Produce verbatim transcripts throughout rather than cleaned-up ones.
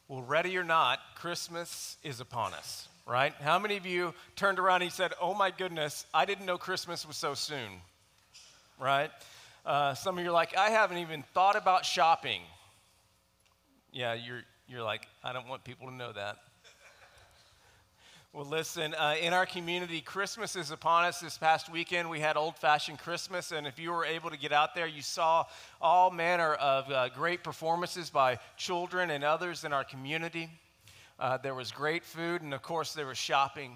Well, ready or not, Christmas is upon us, right? How many of you turned around and said, oh my goodness, I didn't know Christmas was so soon, right? Uh, some of you are like, I haven't even thought about shopping. Yeah, you're, you're like, I don't want people to know that. Well, listen, uh, in our community, Christmas is upon us. This past weekend, we had old-fashioned Christmas, and if you were able to get out there, you saw all manner of uh, great performances by children and others in our community. Uh, there was great food, and of course, there was shopping.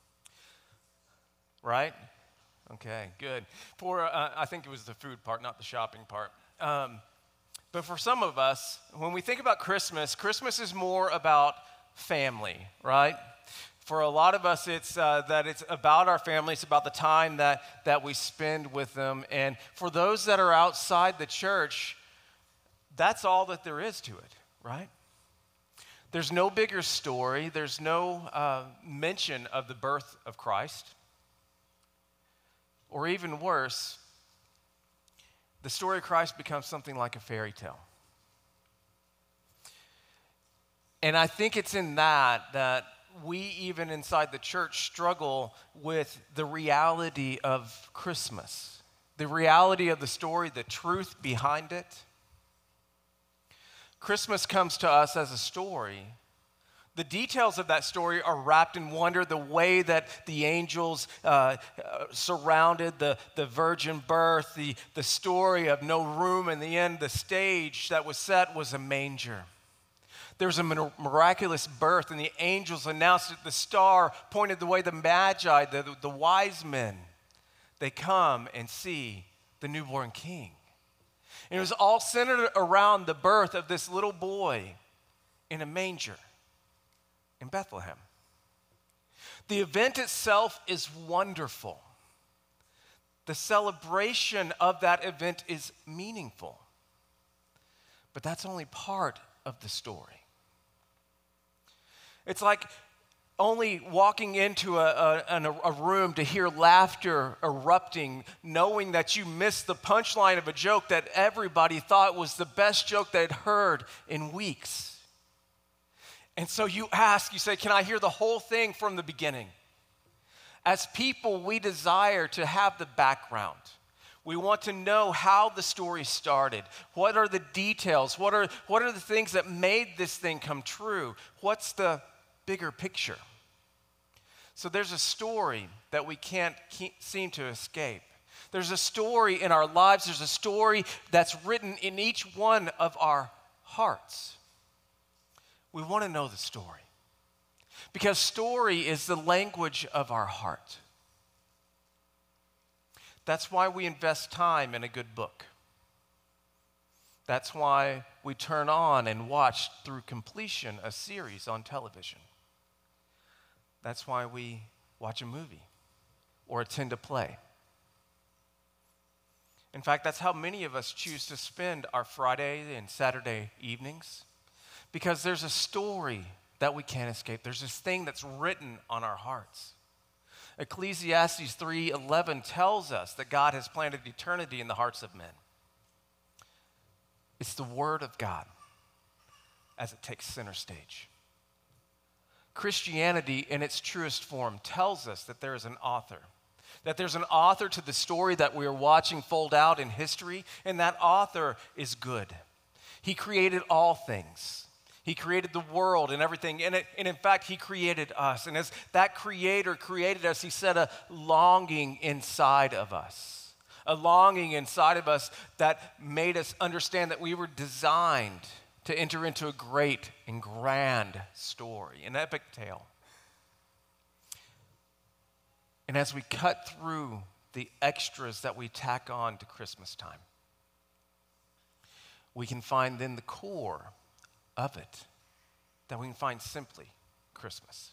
Right? Okay, good. For uh, I think it was the food part, not the shopping part. Um, but for some of us, when we think about Christmas, Christmas is more about family, right? For a lot of us, it's uh, that it's about our family. It's about the time that, that we spend with them. And for those that are outside the church, that's all that there is to it, right? There's no bigger story. There's no uh, mention of the birth of Christ. Or even worse, the story of Christ becomes something like a fairy tale. And I think it's in that that we, even inside the church, struggle with the reality of Christmas, the reality of the story, the truth behind it. Christmas comes to us as a story. The details of that story are wrapped in wonder, the way that the angels uh, uh, surrounded the, the virgin birth, the, the story of no room in the end, the stage that was set was a manger. There was a miraculous birth, and the angels announced it. The star pointed the way. The magi, the, the wise men, they come and see the newborn king. And it was all centered around the birth of this little boy in a manger in Bethlehem. The event itself is wonderful. The celebration of that event is meaningful. But that's only part of the story. It's like only walking into a, a, a room to hear laughter erupting, knowing that you missed the punchline of a joke that everybody thought was the best joke they'd heard in weeks. And so you ask, you say, can I hear the whole thing from the beginning? As people, we desire to have the background. We want to know how the story started. What are the details? What are, what are the things that made this thing come true? What's the bigger picture? So there's a story that we can't keep, seem to escape. There's a story in our lives. There's a story that's written in each one of our hearts. We want to know the story because story is the language of our heart. That's why we invest time in a good book. That's why we turn on and watch through completion a series on television. That's why we watch a movie or attend a play. In fact, that's how many of us choose to spend our Friday and Saturday evenings, because there's a story that we can't escape. There's this thing that's written on our hearts. Ecclesiastes three eleven tells us that God has planted eternity in the hearts of men. It's the Word of God as it takes center stage. Christianity, in its truest form, tells us that there is an author, that there's an author to the story that we are watching fold out in history, and that author is good. He created all things. He created the world and everything in it, and in fact, he created us. And as that creator created us, he set a longing inside of us, a longing inside of us that made us understand that we were designed to enter into a great and grand story, an epic tale. And as we cut through the extras that we tack on to Christmas time, we can find then the core of it that we can find simply Christmas.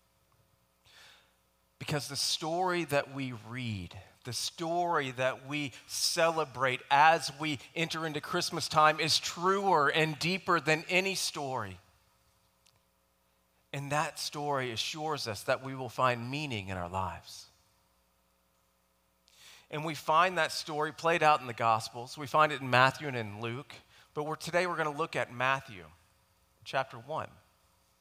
Because the story that we read, the story that we celebrate as we enter into Christmas time is truer and deeper than any story. And that story assures us that we will find meaning in our lives. And we find that story played out in the Gospels. We find it in Matthew and in Luke. But we're, today we're going to look at Matthew chapter one.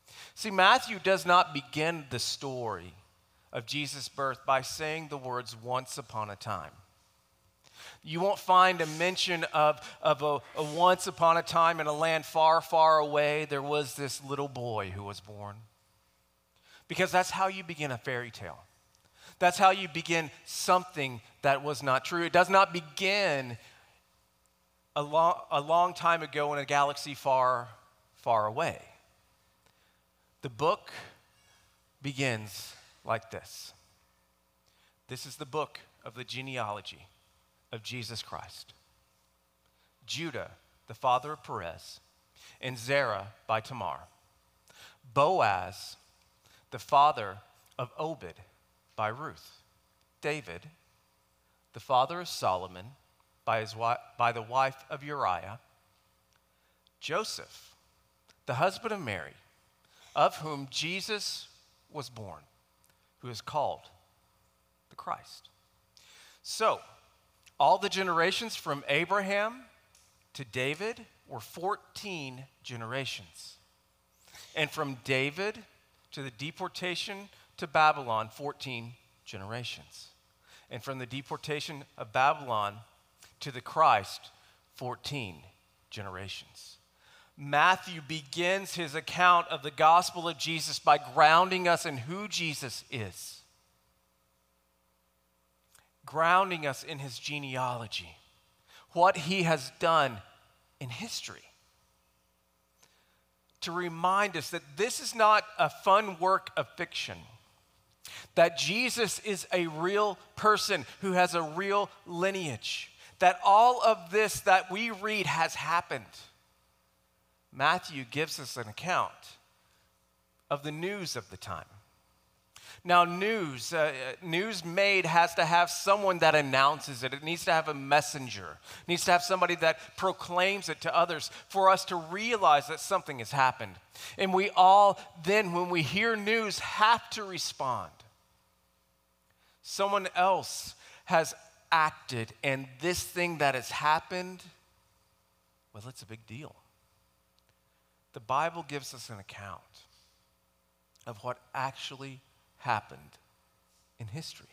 See, Matthew does not begin the story of Jesus' birth by saying the words once upon a time. You won't find a mention of, of a, a once upon a time in a land far, far away, there was this little boy who was born. Because that's how you begin a fairy tale. That's how you begin something that was not true. It does not begin a long, a long time ago in a galaxy far, far away. The book begins like this. This is the book of the genealogy of Jesus Christ. Judah, the father of Perez, and Zerah by Tamar. Boaz, the father of Obed by Ruth. David, the father of Solomon by, his wi- by the wife of Uriah. Joseph, the husband of Mary, of whom Jesus was born, who is called the Christ. So, all the generations from Abraham to David were fourteen generations. And from David to the deportation to Babylon, fourteen generations. And from the deportation of Babylon to the Christ, fourteen generations. Matthew begins his account of the gospel of Jesus by grounding us in who Jesus is. Grounding us in his genealogy, what he has done in history. To remind us that this is not a fun work of fiction, that Jesus is a real person who has a real lineage, that all of this that we read has happened. Matthew gives us an account of the news of the time. Now, news, uh, news made has to have someone that announces it. It needs to have a messenger. It needs to have somebody that proclaims it to others for us to realize that something has happened. And we all then, when we hear news, have to respond. Someone else has acted, and this thing that has happened, well, it's a big deal. The Bible gives us an account of what actually happened in history.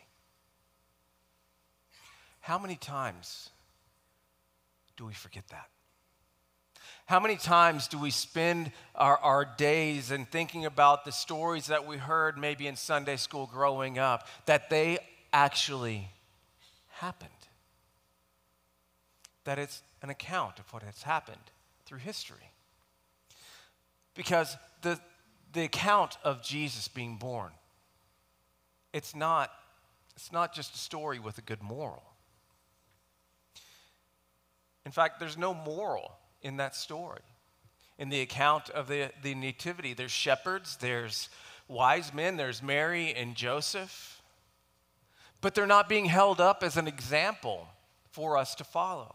How many times do we forget that? How many times do we spend our, our days in thinking about the stories that we heard maybe in Sunday school growing up, that they actually happened? That it's an account of what has happened through history. Because the, the account of Jesus being born, It's not, it's not just a story with a good moral. In fact, there's no moral in that story. In the account of the, the nativity, there's shepherds, there's wise men, there's Mary and Joseph. But they're not being held up as an example for us to follow.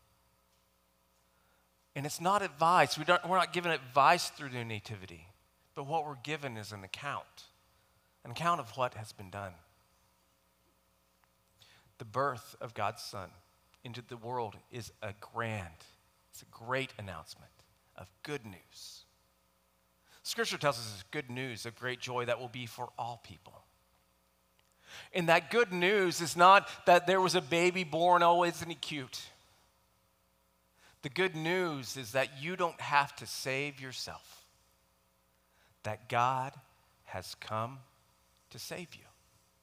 And it's not advice. We don't, we're not given advice through the nativity. But what we're given is an account. An account of what has been done. The birth of God's Son into the world is a grand, it's a great announcement of good news. Scripture tells us it's good news of great joy that will be for all people. And that good news is not that there was a baby born, oh, isn't he cute? The good news is that you don't have to save yourself. That God has come to save you.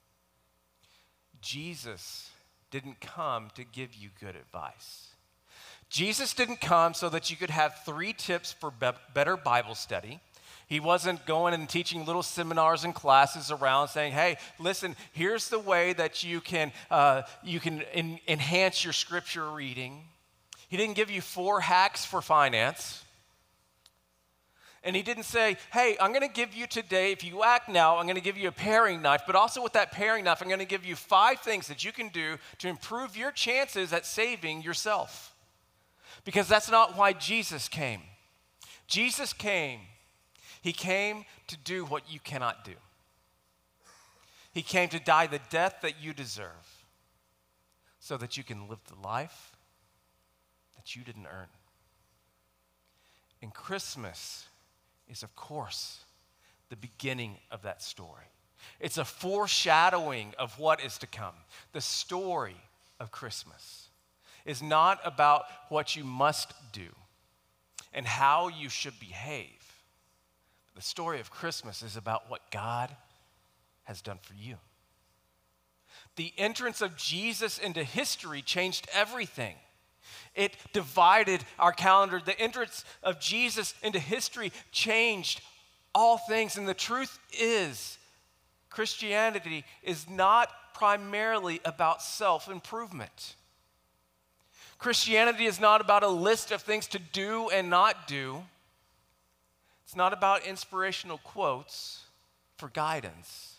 Jesus didn't come to give you good advice. Jesus didn't come so that you could have three tips for be- better Bible study. He wasn't going and teaching little seminars and classes around saying, hey, listen, here's the way that you can, uh, you can en- enhance your scripture reading. He didn't give you four hacks for finance. And he didn't say, hey, I'm going to give you today, if you act now, I'm going to give you a paring knife, but also with that paring knife, I'm going to give you five things that you can do to improve your chances at saving yourself. Because that's not why Jesus came. Jesus came, he came to do what you cannot do. He came to die the death that you deserve so that you can live the life that you didn't earn. And Christmas is, of course, the beginning of that story. It's a foreshadowing of what is to come. The story of Christmas is not about what you must do and how you should behave. The story of Christmas is about what God has done for you. The entrance of Jesus into history changed everything. It divided our calendar. The entrance of Jesus into history changed all things. And the truth is, Christianity is not primarily about self-improvement. Christianity is not about a list of things to do and not do. It's not about inspirational quotes for guidance.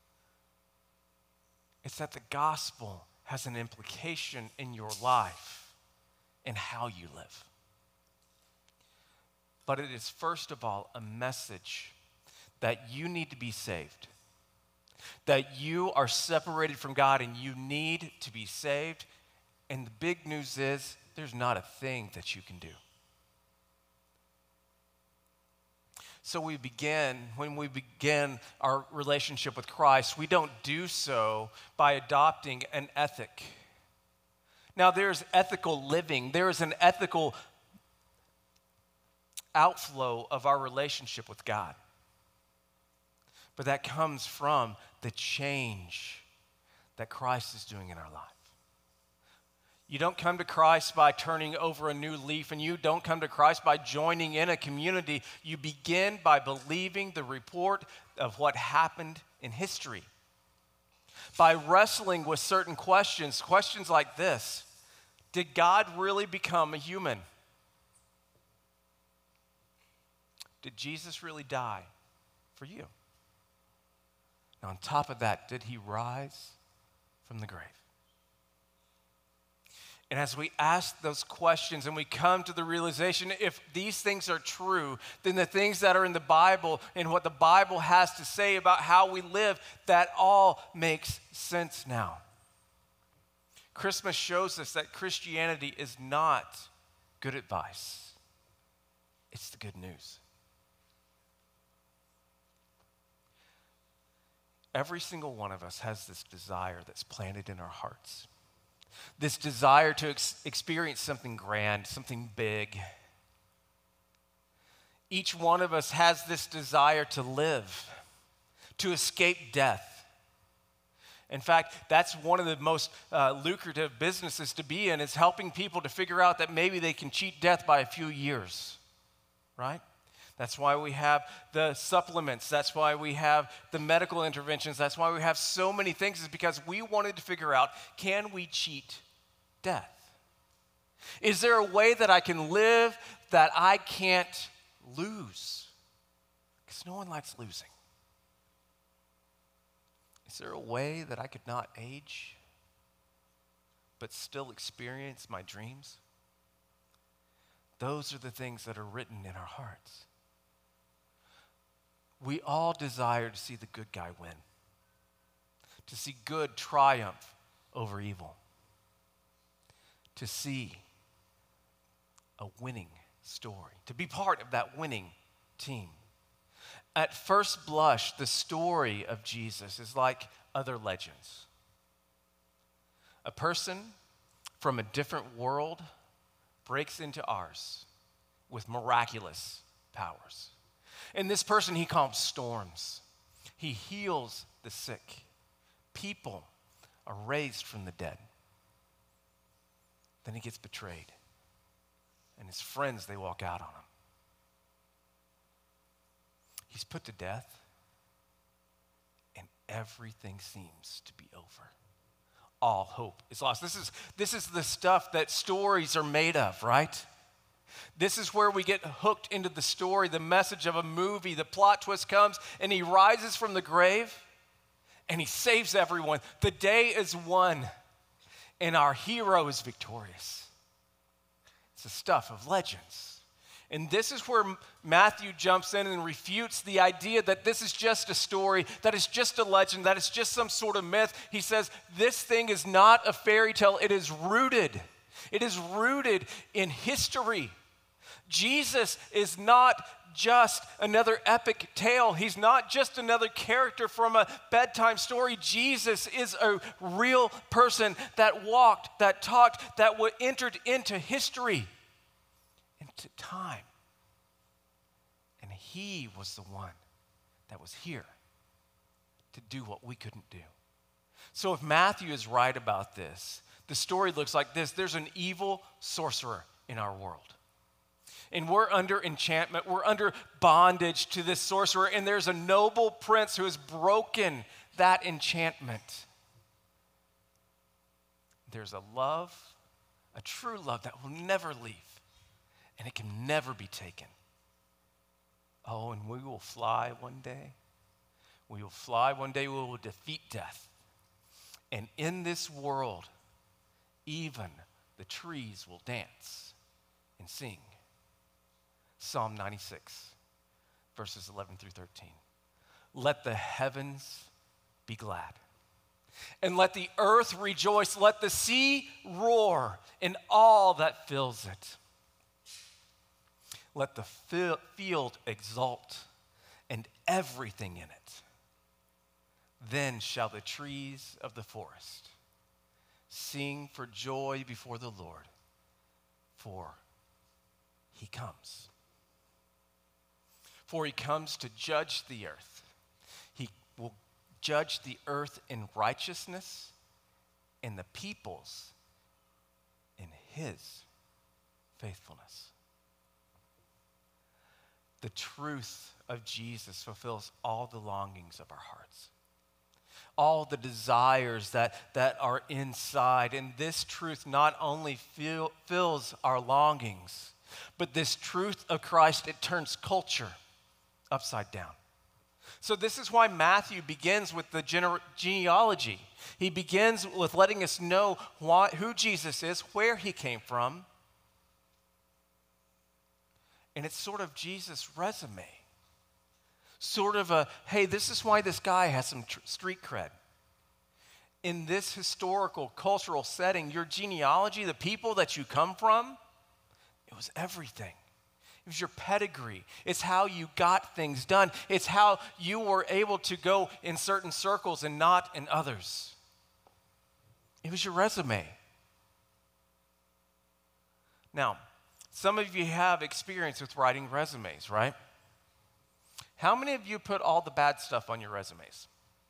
It's that the gospel has an implication in your life and how you live. But it is first of all a message that you need to be saved, that you are separated from God and you need to be saved. And the big news is there's not a thing that you can do. So we begin, when we begin our relationship with Christ, we don't do so by adopting an ethic. Now, there's ethical living. There is an ethical outflow of our relationship with God. But that comes from the change that Christ is doing in our life. You don't come to Christ by turning over a new leaf, and you don't come to Christ by joining in a community. You begin by believing the report of what happened in history. By wrestling with certain questions, questions like this: did God really become a human? Did Jesus really die for you? And on top of that, did he rise from the grave? And as we ask those questions and we come to the realization, if these things are true, then the things that are in the Bible and what the Bible has to say about how we live, that all makes sense now. Christmas shows us that Christianity is not good advice. It's the good news. Every single one of us has this desire that's planted in our hearts. This desire to ex- experience something grand, something big. Each one of us has this desire to live, to escape death. In fact, that's one of the most uh, lucrative businesses to be in, is helping people to figure out that maybe they can cheat death by a few years, right? That's why we have the supplements. That's why we have the medical interventions. That's why we have so many things, is because we wanted to figure out, can we cheat death? Is there a way that I can live that I can't lose? Because no one likes losing. Is there a way that I could not age but still experience my dreams? Those are the things that are written in our hearts. We all desire to see the good guy win, to see good triumph over evil, to see a winning story, to be part of that winning team. At first blush, the story of Jesus is like other legends. A person from a different world breaks into ours with miraculous powers. And this person, he calms storms. He heals the sick. People are raised from the dead. Then he gets betrayed. And his friends, they walk out on him. He's put to death. And everything seems to be over. All hope is lost. This is, this is the stuff that stories are made of, right? This is where we get hooked into the story, the message of a movie. The plot twist comes, and he rises from the grave, and he saves everyone. The day is won, and our hero is victorious. It's the stuff of legends. And this is where Matthew jumps in and refutes the idea that this is just a story, that it's just a legend, that it's just some sort of myth. He says, this thing is not a fairy tale. It is rooted. It is rooted in history. Jesus is not just another epic tale. He's not just another character from a bedtime story. Jesus is a real person that walked, that talked, that w- entered into history, into time. And he was the one that was here to do what we couldn't do. So if Matthew is right about this, the story looks like this. There's an evil sorcerer in our world. And we're under enchantment. We're under bondage to this sorcerer. And there's a noble prince who has broken that enchantment. There's a love, a true love that will never leave. And it can never be taken. Oh, and we will fly one day. We will fly one day. We will defeat death. And in this world, even the trees will dance and sing. Psalm ninety-six, verses eleven through thirteen. Let the heavens be glad, and let the earth rejoice. Let the sea roar, and all that fills it. Let the fi- field exult, and everything in it. Then shall the trees of the forest sing for joy before the Lord, for he comes. For he comes to judge the earth. He will judge the earth in righteousness and the peoples in his faithfulness. The truth of Jesus fulfills all the longings of our hearts, all the desires that, that are inside. And this truth not only fill, fills our longings, but this truth of Christ, it turns culture upside down. So this is why Matthew begins with the gene- genealogy. He begins with letting us know why, who Jesus is, where he came from. And it's sort of Jesus' resume. Sort of a, hey, this is why this guy has some tr- street cred. In this historical, cultural setting, your genealogy, the people that you come from, it was everything. It was your pedigree. It's how you got things done. It's how you were able to go in certain circles and not in others. It was your resume. Now, some of you have experience with writing resumes, right? How many of you put all the bad stuff on your resumes?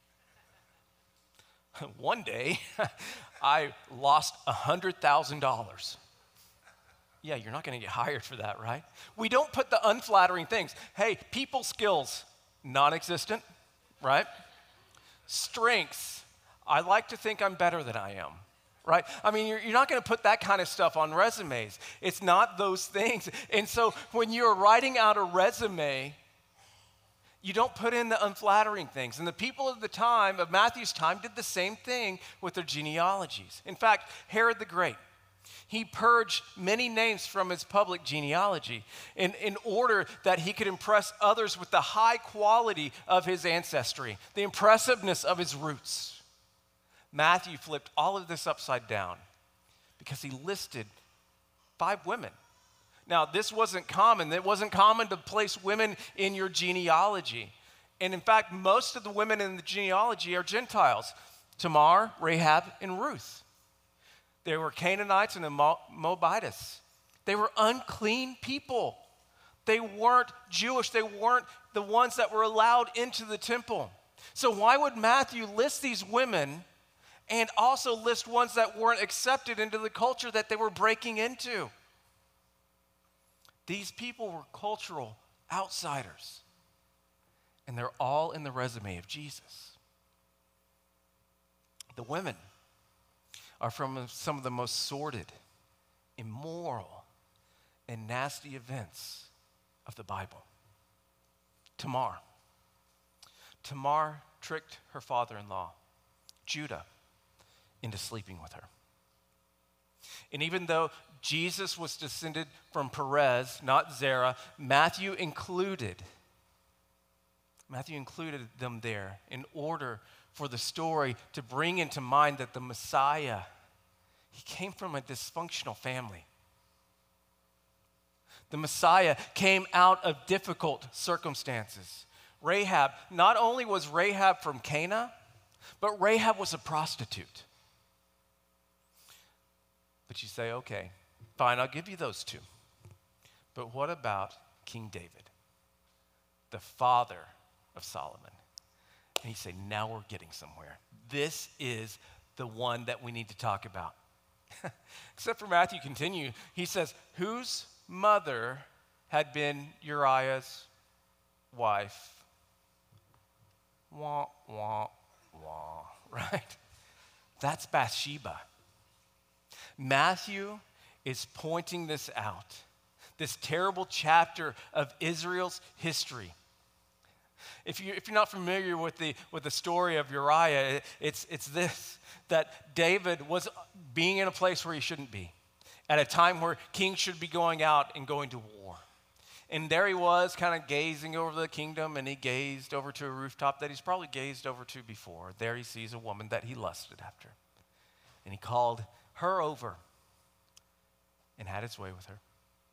One day, I lost one hundred thousand dollars. Yeah, you're not going to get hired for that, right? We don't put the unflattering things. Hey, people skills, non-existent, right? Strengths, I like to think I'm better than I am, right? I mean, you're, you're not going to put that kind of stuff on resumes. It's not those things. And so when you're writing out a resume, you don't put in the unflattering things. And the people of the time, of Matthew's time, did the same thing with their genealogies. In fact, Herod the Great, he purged many names from his public genealogy in, in order that he could impress others with the high quality of his ancestry, the impressiveness of his roots. Matthew flipped all of this upside down because he listed five women. Now, this wasn't common. It wasn't common to place women in your genealogy. And in fact, most of the women in the genealogy are Gentiles: Tamar, Rahab, and Ruth. They were Canaanites and Moabites. They were unclean people. They weren't Jewish. They weren't the ones that were allowed into the temple. So why would Matthew list these women and also list ones that weren't accepted into the culture that they were breaking into? These people were cultural outsiders, and they're all in the resume of Jesus. The women are from some of the most sordid, immoral, and nasty events of the Bible. Tamar. Tamar tricked her father-in-law, Judah, into sleeping with her. And even though Jesus was descended from Perez, not Zerah, Matthew included, Matthew included them there in order for the story to bring into mind that the Messiah, he came from a dysfunctional family. The Messiah came out of difficult circumstances. Rahab, not only was Rahab from Cana, but Rahab was a prostitute. But you say, okay, fine, I'll give you those two. But what about King David, the father of Solomon? And you say, now we're getting somewhere. This is the one that we need to talk about. Except for Matthew continue, he says, whose mother had been Uriah's wife? Wah, wah, wah, right? That's Bathsheba. Matthew is pointing this out, this terrible chapter of Israel's history. If, you, if you're not familiar with the, with the story of Uriah, it's, it's this, that David was being in a place where he shouldn't be, at a time where kings should be going out and going to war. And there he was, kind of gazing over the kingdom, and he gazed over to a rooftop that he's probably gazed over to before. There he sees a woman that he lusted after. And he called her over and had his way with her.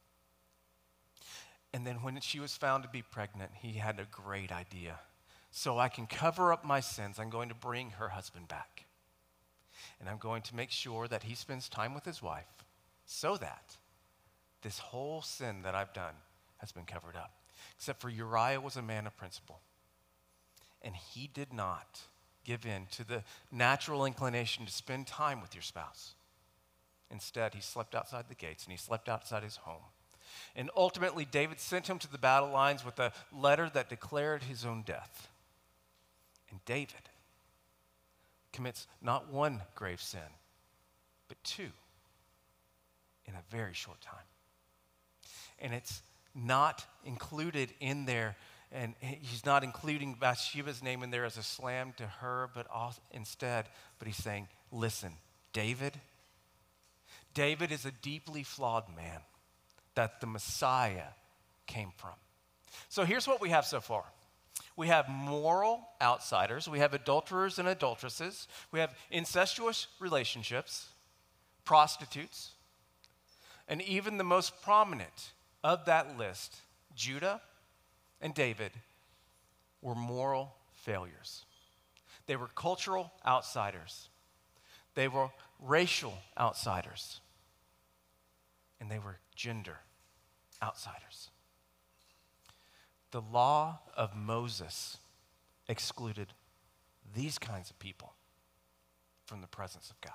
And then when she was found to be pregnant, he had a great idea. So I can cover up my sins, I'm going to bring her husband back. And I'm going to make sure that he spends time with his wife so that this whole sin that I've done has been covered up. Except for Uriah was a man of principle. And he did not give in to the natural inclination to spend time with your spouse. Instead, he slept outside the gates and he slept outside his home. And ultimately, David sent him to the battle lines with a letter that declared his own death. And David commits not one grave sin, but two in a very short time. And it's not included in there, and he's not including Bathsheba's name in there as a slam to her, but also, instead, but he's saying, listen, David, David is a deeply flawed man that the Messiah came from. So here's what we have so far. We have moral outsiders. We have adulterers and adulteresses. We have incestuous relationships, prostitutes, and even the most prominent of that list, Judah and David, were moral failures. They were cultural outsiders. They were racial outsiders. And they were gender outsiders. The law of Moses excluded these kinds of people from the presence of God.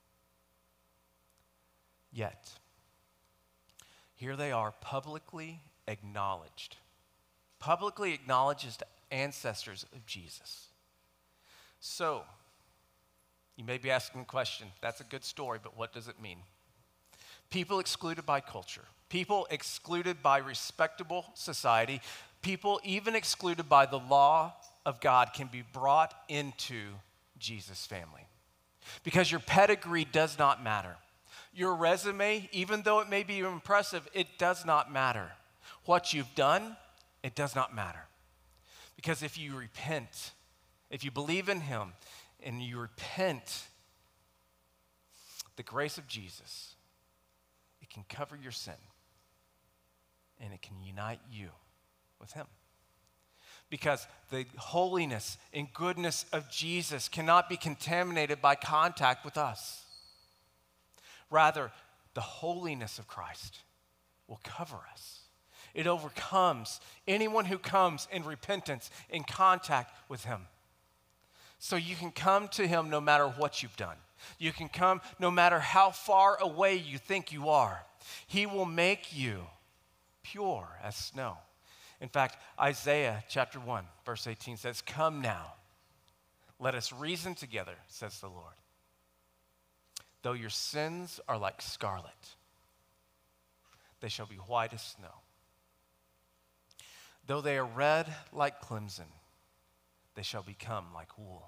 Yet, here they are publicly acknowledged, publicly acknowledged as ancestors of Jesus. So, you may be asking the question, that's a good story, but what does it mean? People excluded by culture, people excluded by respectable society, people even excluded by the law of God can be brought into Jesus' family. Because your pedigree does not matter. Your resume, even though it may be impressive, it does not matter. What you've done, it does not matter. Because if you repent, if you believe in him and you repent, the grace of Jesus, it can cover your sin and it can unite you with him. Because the holiness and goodness of Jesus cannot be contaminated by contact with us. Rather, the holiness of Christ will cover us. It overcomes anyone who comes in repentance, in contact with him. So you can come to him no matter what you've done. You can come no matter how far away you think you are. He will make you pure as snow. In fact, Isaiah chapter one, verse eighteen says, "Come now, let us reason together, says the Lord. Though your sins are like scarlet, they shall be white as snow. Though they are red like crimson, they shall become like wool."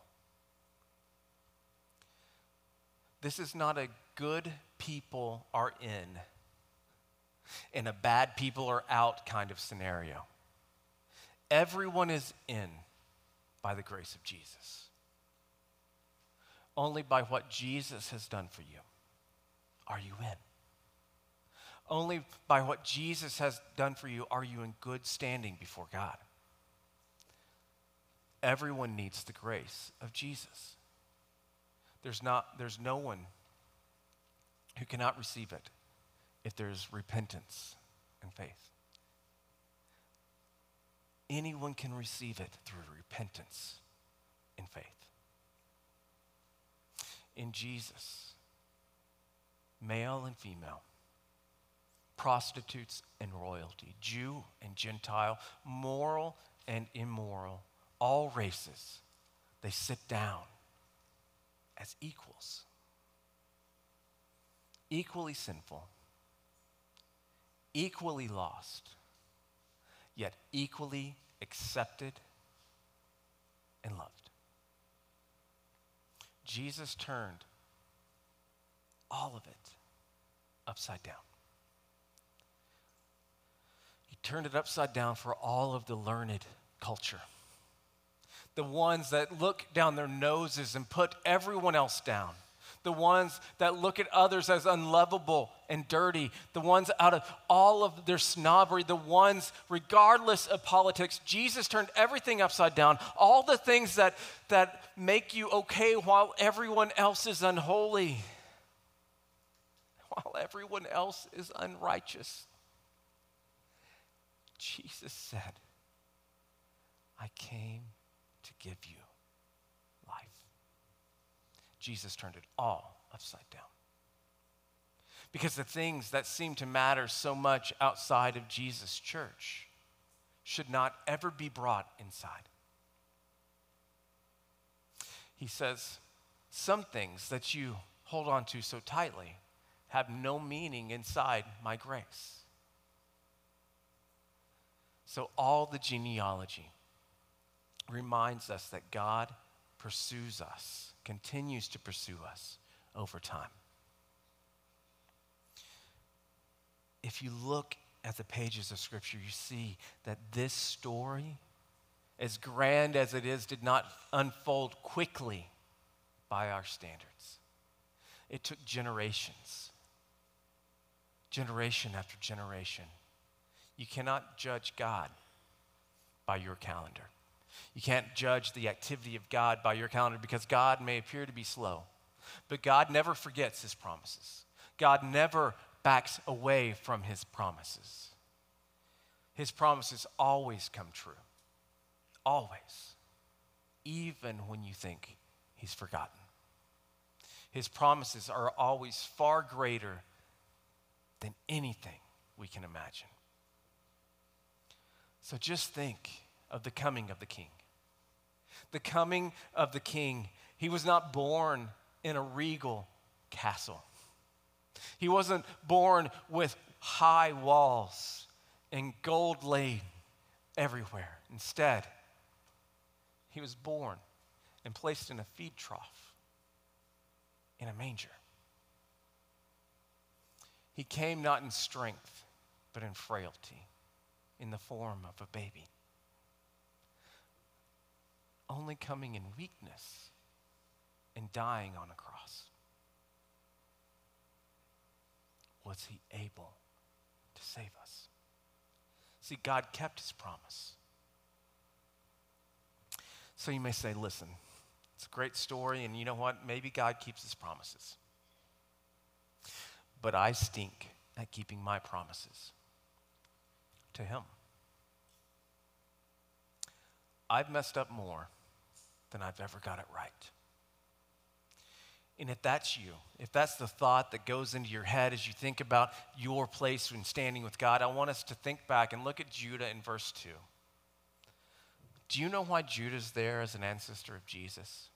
This is not a good people are in and a bad people are out kind of scenario. Everyone is in by the grace of Jesus. Only by what Jesus has done for you are you in. Only by what Jesus has done for you are you in good standing before God. Everyone needs the grace of Jesus. There's not, there's no one who cannot receive it if there's repentance and faith. Anyone can receive it through repentance and faith. In Jesus, male and female, prostitutes and royalty, Jew and Gentile, moral and immoral, all races, they sit down as equals, equally sinful, equally lost, yet equally accepted and loved. Jesus turned all of it upside down. He turned it upside down for all of the learned culture. The ones that look down their noses and put everyone else down. The ones that look at others as unlovable and dirty. The ones out of all of their snobbery. The ones, regardless of politics, Jesus turned everything upside down. All the things that, that make you okay while everyone else is unholy. While everyone else is unrighteous. Jesus said, I came to give you life. Jesus turned it all upside down. Because the things that seem to matter so much outside of Jesus' church should not ever be brought inside. He says, some things that you hold on to so tightly have no meaning inside my grace. So all the genealogy reminds us that God pursues us, continues to pursue us over time. If you look at the pages of Scripture, you see that this story, as grand as it is, did not unfold quickly by our standards. It took generations, generation after generation. You cannot judge God by your calendar. You can't judge the activity of God by your calendar because God may appear to be slow, but God never forgets his promises. God never backs away from his promises. His promises always come true. Always. Even when you think he's forgotten. His promises are always far greater than anything we can imagine. So just think of the coming of the King. The coming of the King. He was not born in a regal castle. He wasn't born with high walls and gold laid everywhere. Instead, he was born and placed in a feed trough in a manger. He came not in strength, but in frailty, in the form of a baby. Only coming in weakness and dying on a cross. Was he able to save us? See, God kept his promise. So you may say, listen, it's a great story, and you know what? Maybe God keeps his promises. But I stink at keeping my promises to him. I've messed up more than I've ever got it right. And if that's you, if that's the thought that goes into your head as you think about your place when standing with God, I want us to think back and look at Judah in verse two. Do you know why Judah's there as an ancestor of Jesus?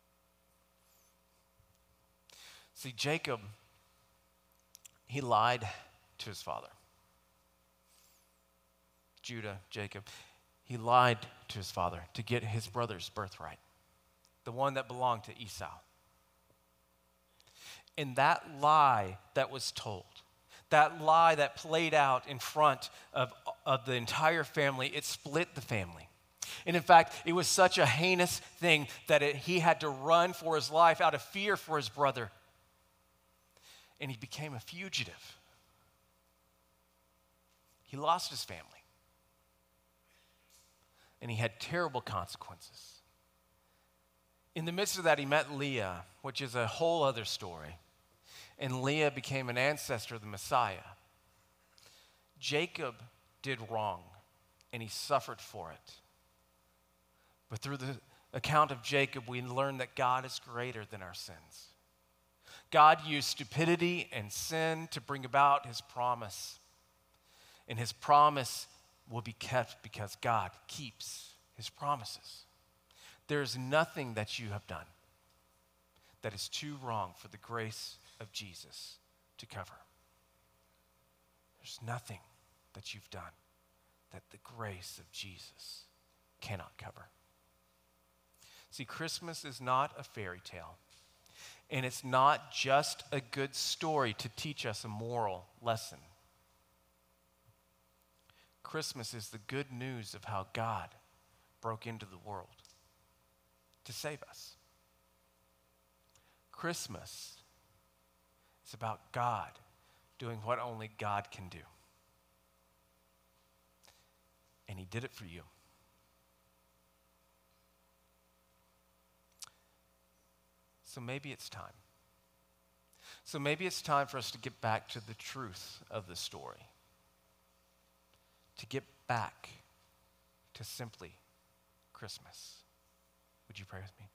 See, Jacob, he lied to his father. Judah, Jacob, he lied to his father to get his brother's birthright, the one that belonged to Esau. And that lie that was told, that lie that played out in front of, of the entire family, it split the family. And in fact, it was such a heinous thing that it, he had to run for his life out of fear for his brother. And he became a fugitive. He lost his family. And he had terrible consequences. In the midst of that, he met Leah, which is a whole other story. And Leah became an ancestor of the Messiah. Jacob did wrong, and he suffered for it. But through the account of Jacob, we learn that God is greater than our sins. God used stupidity and sin to bring about his promise. And his promise will be kept because God keeps his promises. There is nothing that you have done that is too wrong for the grace of Jesus to cover. There's nothing that you've done that the grace of Jesus cannot cover. See, Christmas is not a fairy tale, and it's not just a good story to teach us a moral lesson. Christmas is the good news of how God broke into the world to save us. Christmas is about God doing what only God can do. And he did it for you. So maybe it's time. So maybe it's time for us to get back to the truth of the story. To get back to simply Christmas. Would you pray with me?